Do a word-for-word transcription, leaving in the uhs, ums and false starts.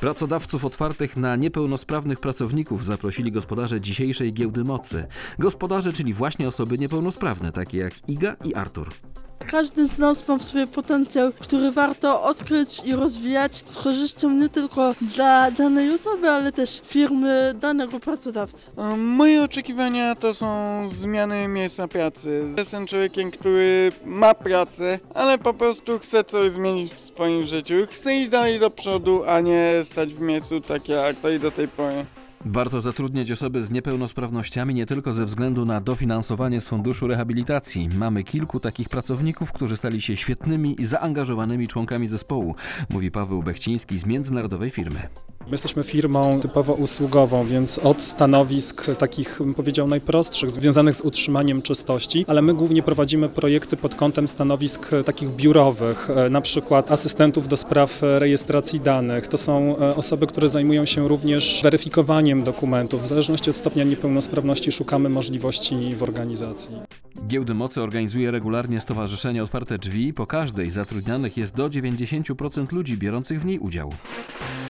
Pracodawców otwartych na niepełnosprawnych pracowników zaprosili gospodarze dzisiejszej Giełdy Mocy. Gospodarze, czyli właśnie osoby niepełnosprawne, takie jak Iga i Artur. Każdy z nas ma w sobie potencjał, który warto odkryć i rozwijać z korzyścią nie tylko dla danej osoby, ale też firmy, danego pracodawcy. Moje oczekiwania to są zmiany miejsca pracy. Jestem człowiekiem, który ma pracę, ale po prostu chce coś zmienić w swoim życiu. Chcę iść dalej do przodu, a nie stać w miejscu tak jak to i do tej pory. Warto zatrudniać osoby z niepełnosprawnościami nie tylko ze względu na dofinansowanie z Funduszu Rehabilitacji. Mamy kilku takich pracowników, którzy stali się świetnymi i zaangażowanymi członkami zespołu, mówi Paweł Bechciński z międzynarodowej firmy. My jesteśmy firmą typowo usługową, więc od stanowisk takich, bym powiedział, najprostszych, związanych z utrzymaniem czystości, ale my głównie prowadzimy projekty pod kątem stanowisk takich biurowych, na przykład asystentów do spraw rejestracji danych. To są osoby, które zajmują się również weryfikowaniem dokumentów. W zależności od stopnia niepełnosprawności szukamy możliwości w organizacji. Giełdy Mocy organizuje regularnie Stowarzyszenie Otwarte Drzwi. Po każdej zatrudnianych jest do dziewięćdziesiąt procent ludzi biorących w niej udział.